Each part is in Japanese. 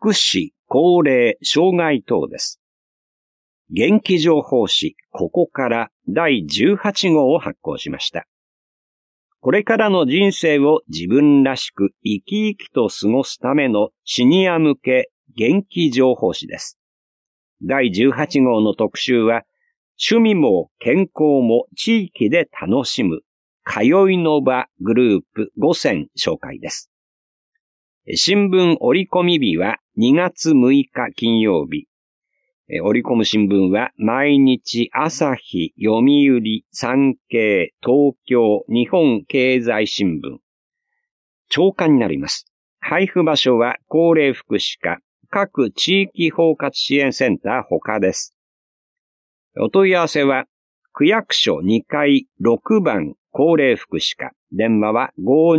福祉、高齢、障害等です。元気情報誌、ここから第18号を発行しました。これからの人生を自分らしく生き生きと過ごすためのシニア向け元気情報誌です。第18号の特集は、趣味も健康も地域で楽しむ、通いの場グループ5選紹介です。新聞折り込み日は2月6日金曜日。折り込む新聞は毎日朝日、読売、産経、東京、日本経済新聞。朝刊になります。配布場所は高齢福祉課、各地域包括支援センター他です。お問い合わせは区役所2階6番高齢福祉課。電話は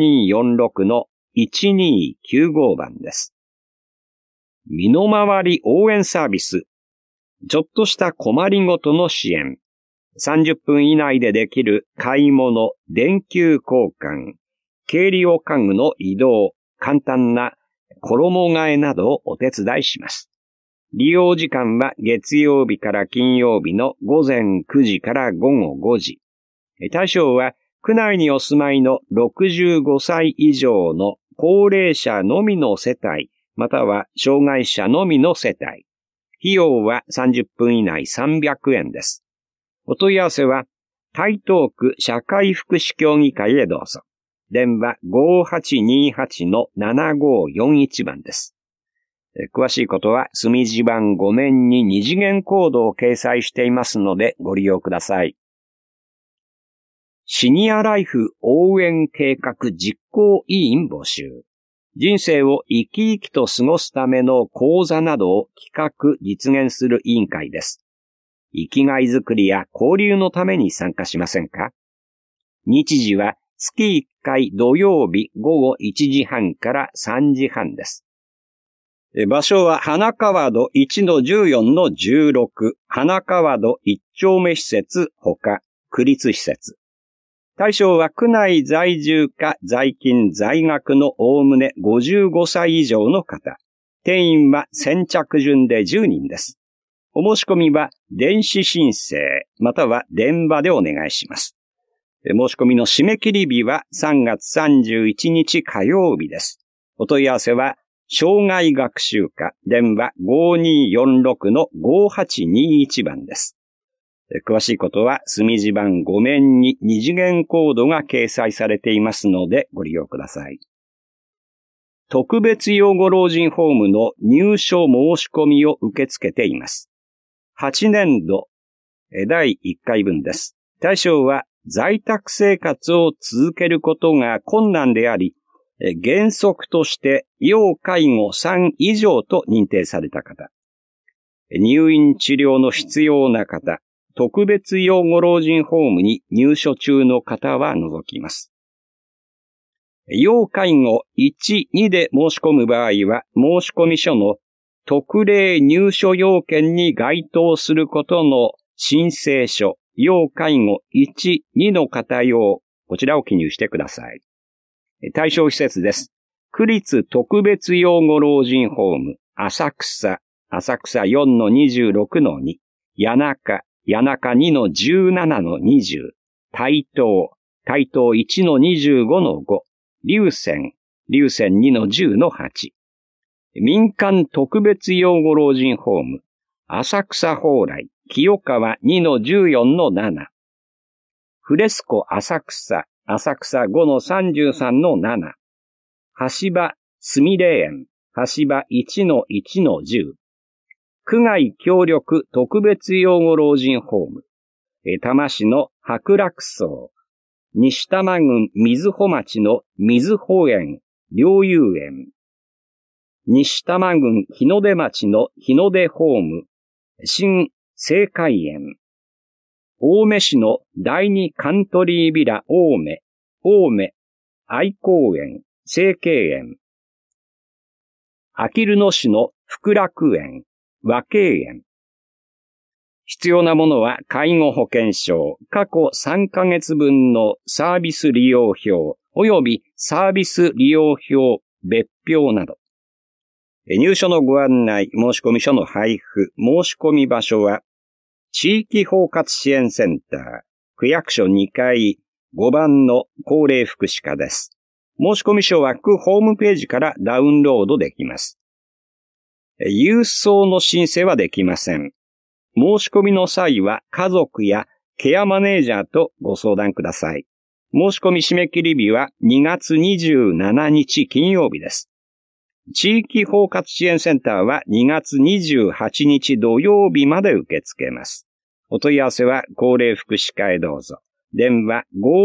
5246-1295 番です。身の回り応援サービス。ちょっとした困りごとの支援。30分以内でできる買い物、電球交換、経理用家具の移動、簡単な衣替えなどをお手伝いします。利用時間は月曜日から金曜日の午前9時から午後5時。対象は区内にお住まいの65歳以上の高齢者のみの世帯、または障害者のみの世帯。費用は30分以内300円です。お問い合わせは、台東区社会福祉協議会へどうぞ。電話 5828-7541 番です。詳しいことは、隅地番5面に2次元コードを掲載していますのでご利用ください。シニアライフ応援計画実行委員募集。人生を生き生きと過ごすための講座などを企画実現する委員会です。生きがいづくりや交流のために参加しませんか？日時は月1回土曜日午後1時半から3時半です。場所は花川戸 1-14-16 花川戸1丁目施設ほか区立施設。対象は区内在住か在勤在学のおおむね55歳以上の方。定員は先着順で10人です。お申し込みは電子申請または電話でお願いします。申し込みの締め切り日は3月31日火曜日です。お問い合わせは障害学習課電話 5246-5821 番です。詳しいことは隅地番5面に2次元コードが掲載されていますのでご利用ください。特別養護老人ホームの入所申し込みを受け付けています。8年度第1回分です。対象は在宅生活を続けることが困難であり、原則として要介護3以上と認定された方、入院治療の必要な方、特別養護老人ホームに入所中の方は除きます。要介護1、2で申し込む場合は、申込書の特例入所要件に該当することの申請書、要介護1、2の方用、こちらを記入してください。対象施設です。区立特別養護老人ホーム、浅草 4-26-2、谷中 2-17-20、台東 1-25-5、龍泉 2-10-8、民間特別養護老人ホーム、浅草蓬莱、清川 2-14-7、フレスコ浅草 5-33-7、橋場すみれ園、橋場 1-1-10、区外協力特別養護老人ホーム、多摩市の白楽荘、西多摩郡瑞穂町の瑞穂園、陵遊園、西多摩郡日の出町の日の出ホーム、新正海園、青梅市の第二カントリービラ青梅、愛公園、成慶園、あきる野市の福楽園、和慶園。必要なものは介護保険証、過去3ヶ月分のサービス利用表、及びサービス利用表別表など。 入所のご案内、申込書の配布、申込場所は、地域包括支援センター、区役所2階5番の高齢福祉課です。申込書は区ホームページからダウンロードできます。郵送の申請はできません。申し込みの際は家族やケアマネージャーとご相談ください。申し込み締め切り日は2月27日金曜日です。地域包括支援センターは2月28日土曜日まで受け付けます。お問い合わせは高齢福祉課へどうぞ。電話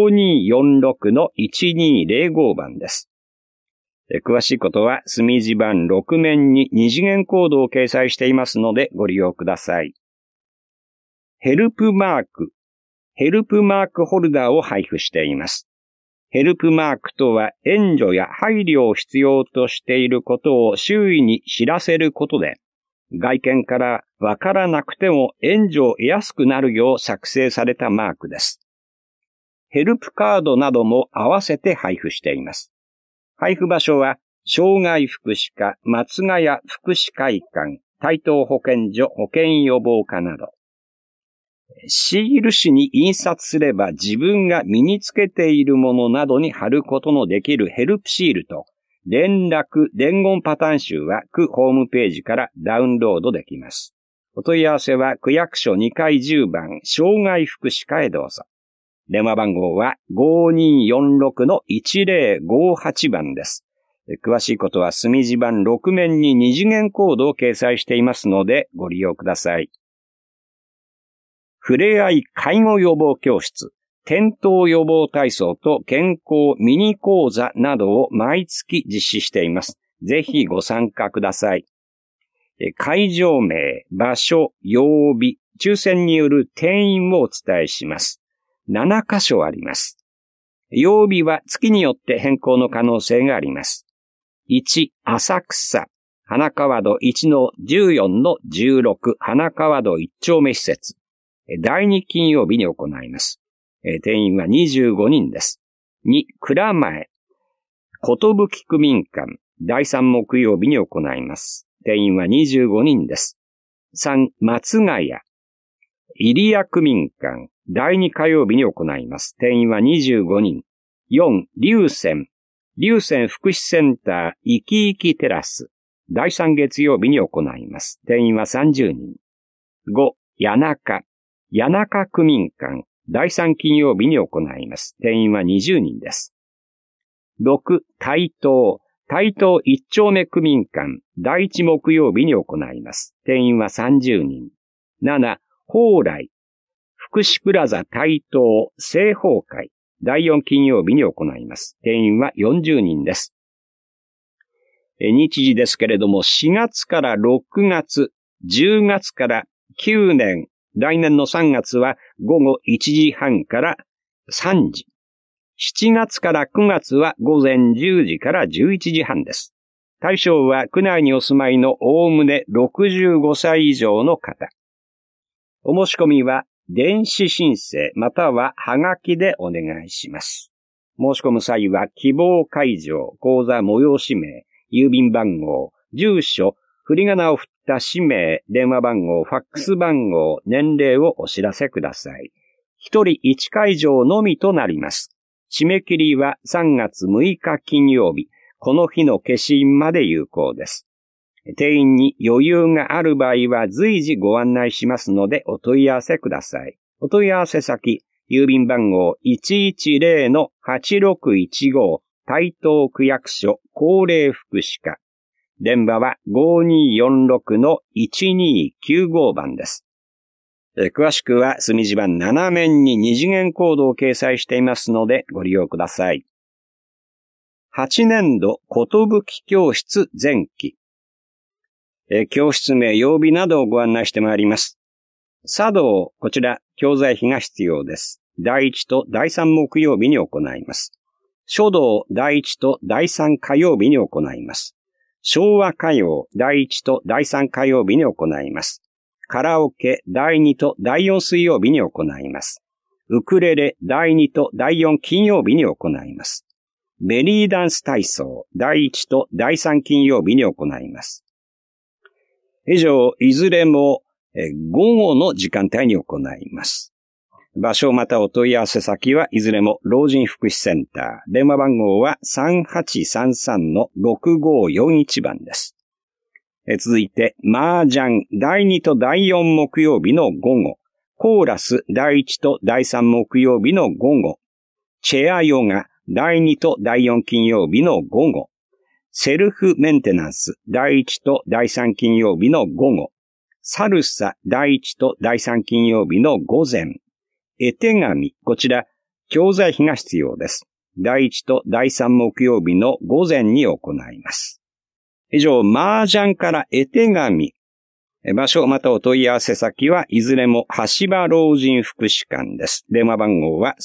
5246-1205 番です。詳しいことは墨字版6面に2次元コードを掲載していますのでご利用ください。ヘルプマークホルダーを配布しています。ヘルプマークとは援助や配慮を必要としていることを周囲に知らせることで、外見からわからなくても援助を得やすくなるよう作成されたマークです。ヘルプカードなども合わせて配布しています。配布場所は、障害福祉課、松ヶ谷福祉会館、台東保健所保健予防課など。シール紙に印刷すれば自分が身につけているものなどに貼ることのできるヘルプシールと、連絡、伝言パターン集は区ホームページからダウンロードできます。お問い合わせは区役所2階10番、障害福祉課へどうぞ。電話番号は 5246-1058 番です。詳しいことは墨字版6面に2次元コードを掲載していますのでご利用ください。ふれあい介護予防教室、転倒予防体操と健康ミニ講座などを毎月実施しています。ぜひご参加ください。会場名、場所、曜日、抽選による定員をお伝えします。7カ所あります。曜日は月によって変更の可能性があります。1、浅草、花川戸 1-14-16 花川戸1丁目施設。第2金曜日に行います。定員は25人です。2、蔵前、寿区民館。第3木曜日に行います。定員は25人です。3、松ヶ谷、入谷区民館。第2火曜日に行います。定員は25人。4、龍泉福祉センターいきいきテラス。第3月曜日に行います。定員は30人。5、谷中区民館。第3金曜日に行います。定員は20人です。6、台東1丁目区民館。第1木曜日に行います。定員は30人。7、蓬莱福祉プラザ台東正方会。第4金曜日に行います。定員は40人です。日時ですけれども、4月から6月、10月から9年、来年の3月は午後1時半から3時。7月から9月は午前10時から11時半です。対象は区内にお住まいのおおむね65歳以上の方。お申し込みは電子申請またははがきでお願いします。申し込む際は希望会場、口座催し名、郵便番号、住所、振り仮名を振った氏名、電話番号、ファックス番号、年齢をお知らせください。一人一会場のみとなります。締め切りは3月6日金曜日、この日の消印まで有効です。定員に余裕がある場合は随時ご案内しますのでお問い合わせください。お問い合わせ先、郵便番号 110-8615 台東区役所高齢福祉課。電話は 5246-1295 番です。詳しくは墨字版7面に2次元コードを掲載していますのでご利用ください。8年度寿教室前期。教室名、曜日などをご案内してまいります。茶道、こちら、教材費が必要です。第1と第3木曜日に行います。書道、第1と第3火曜日に行います。昭和歌謡、第1と第3火曜日に行います。カラオケ、第2と第4水曜日に行います。ウクレレ、第2と第4金曜日に行います。ベリーダンス体操、第1と第3金曜日に行います。 以上、いずれも午後の時間帯に行います。場所またお問い合わせ先はいずれも老人福祉センター。電話番号は 3833-6541 番です。続いて、麻雀第2と第4木曜日の午後。コーラス第1と第3木曜日の午後。チェアヨガ第2と第4金曜日の午後。セルフメンテナンス第1と第3金曜日の午後。サルサ第1と第3金曜日の午前。絵手紙、こちら、教材費が必要です。第1と第3木曜日の午前に行います。以上、麻雀から絵手紙。場所またお問い合わせ先はいずれも橋場老人福祉館です。電話番号は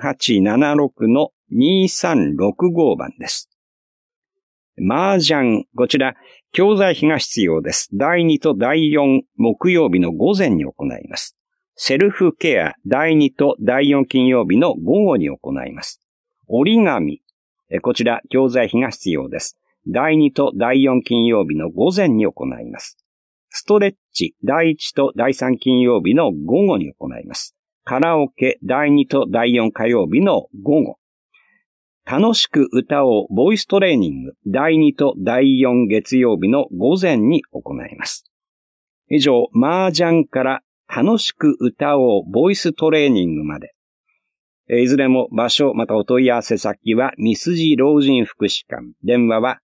3876-2365 番です。麻雀、こちら、教材費が必要です。第2と第4木曜日の午前に行います。セルフケア、第2と第4金曜日の午後に行います。折り紙、こちら、教材費が必要です。第2と第4金曜日の午前に行います。ストレッチ、第1と第3金曜日の午後に行います。カラオケ、第2と第4火曜日の午後。楽しく歌おうボイストレーニング、第2と第4月曜日の午前に行います。以上、麻雀から楽しく歌おうボイストレーニングまで。いずれも場所またお問い合わせ先は三筋老人福祉館。電話は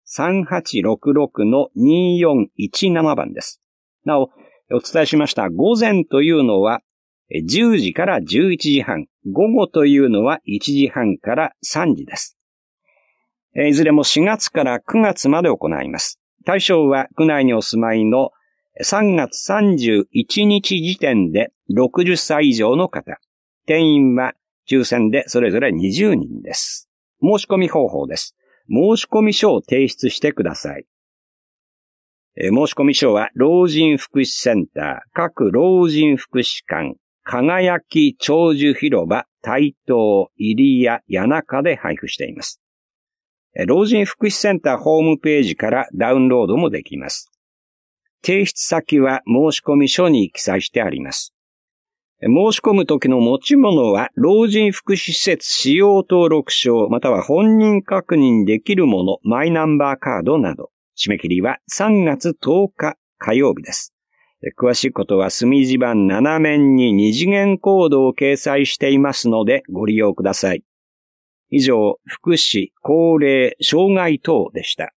3866-2417 番です。なお、お伝えしました午前というのは10時から11時半。午後というのは1時半から3時です。いずれも4月から9月まで行います。対象は区内にお住まいの3月31日時点で60歳以上の方。定員は抽選でそれぞれ20人です。申し込み方法です。申し込み書を提出してください。申し込み書は老人福祉センター、各老人福祉館、輝き長寿広場、台東、入谷、谷中で配布しています。老人福祉センターホームページからダウンロードもできます。提出先は申し込み書に記載してあります。申し込む時の持ち物は老人福祉施設使用登録証または本人確認できるもの、マイナンバーカードなど。締め切りは3月10日火曜日です。詳しいことは墨字版7面に二次元コードを掲載していますのでご利用ください。以上、福祉、高齢、障害等でした。